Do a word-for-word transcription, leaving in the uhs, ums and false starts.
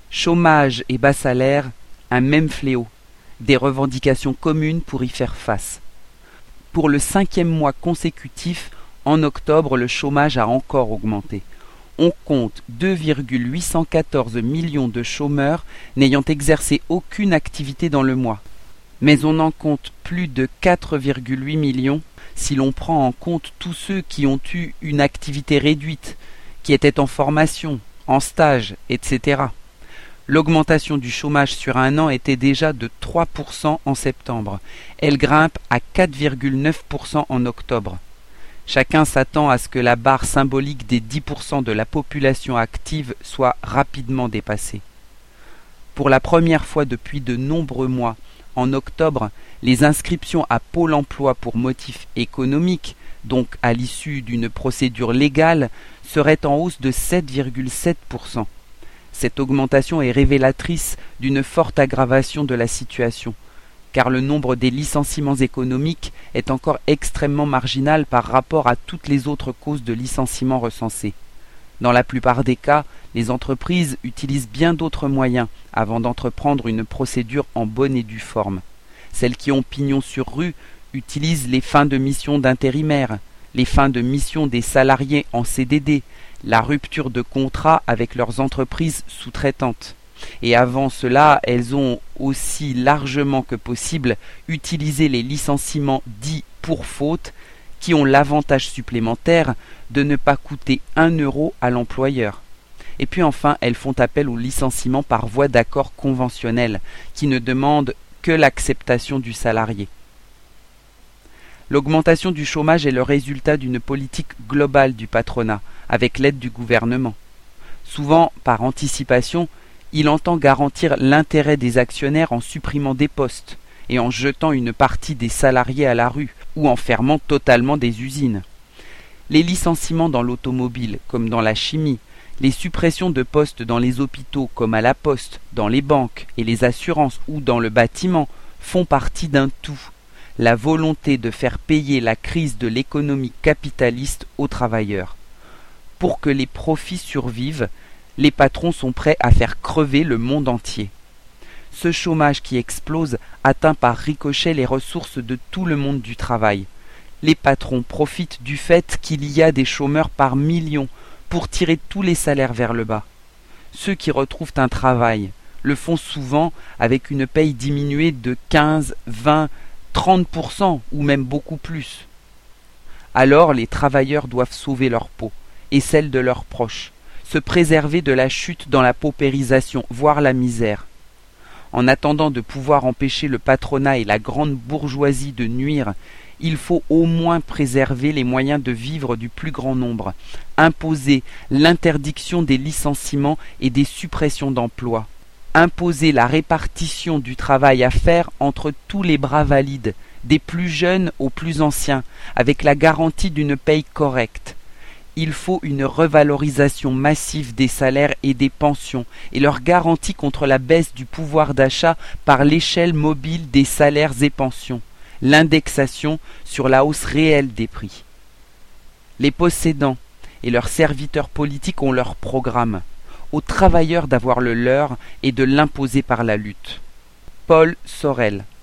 Chômage et bas salaire, un même fléau. Des revendications communes pour y faire face. Pour le cinquième mois consécutif, en octobre, le chômage a encore augmenté. On compte deux virgule huit cent quatorze millions de chômeurs n'ayant exercé aucune activité dans le mois. Mais on en compte plus de quatre virgule huit millions si l'on prend en compte tous ceux qui ont eu une activité réduite, qui étaient en formation, en stage, et cetera. L'augmentation du chômage sur un an était déjà de trois pour cent en septembre. Elle grimpe à quatre virgule neuf pour cent en octobre. Chacun s'attend à ce que la barre symbolique des dix pour cent de la population active soit rapidement dépassée. Pour la première fois depuis de nombreux mois, en octobre, les inscriptions à Pôle emploi pour motif économique, donc à l'issue d'une procédure légale, seraient en hausse de sept virgule sept pour cent. Cette augmentation est révélatrice d'une forte aggravation de la situation, car le nombre des licenciements économiques est encore extrêmement marginal par rapport à toutes les autres causes de licenciement recensées. Dans la plupart des cas, les entreprises utilisent bien d'autres moyens avant d'entreprendre une procédure en bonne et due forme. Celles qui ont pignon sur rue utilisent les fins de mission d'intérimaires, les fins de mission des salariés en C D D, la rupture de contrat avec leurs entreprises sous-traitantes. Et avant cela, elles ont aussi largement que possible utilisé les licenciements dits pour faute, qui ont l'avantage supplémentaire de ne pas coûter un euro à l'employeur. Et puis enfin, elles font appel au licenciement par voie d'accord conventionnel, qui ne demande que l'acceptation du salarié. L'augmentation du chômage est le résultat d'une politique globale du patronat, avec l'aide du gouvernement. Souvent, par anticipation, il entend garantir l'intérêt des actionnaires en supprimant des postes et en jetant une partie des salariés à la rue ou en fermant totalement des usines. Les licenciements dans l'automobile comme dans la chimie, les suppressions de postes dans les hôpitaux comme à la poste, dans les banques et les assurances ou dans le bâtiment font partie d'un tout. La volonté de faire payer la crise de l'économie capitaliste aux travailleurs. Pour que les profits survivent, les patrons sont prêts à faire crever le monde entier. Ce chômage qui explose atteint par ricochet les ressources de tout le monde du travail. Les patrons profitent du fait qu'il y a des chômeurs par millions pour tirer tous les salaires vers le bas. Ceux qui retrouvent un travail le font souvent avec une paye diminuée de quinze, vingt, trente pour cent ou même beaucoup plus. Alors les travailleurs doivent sauver leur peau et celle de leurs proches, se préserver de la chute dans la paupérisation, voire la misère. En attendant de pouvoir empêcher le patronat et la grande bourgeoisie de nuire, il faut au moins préserver les moyens de vivre du plus grand nombre, imposer l'interdiction des licenciements et des suppressions d'emplois, imposer la répartition du travail à faire entre tous les bras valides, des plus jeunes aux plus anciens, avec la garantie d'une paye correcte. Il faut une revalorisation massive des salaires et des pensions et leur garantie contre la baisse du pouvoir d'achat par l'échelle mobile des salaires et pensions, l'indexation sur la hausse réelle des prix. Les possédants et leurs serviteurs politiques ont leur programme. Aux travailleurs d'avoir le leur et de l'imposer par la lutte. Paul Sorel.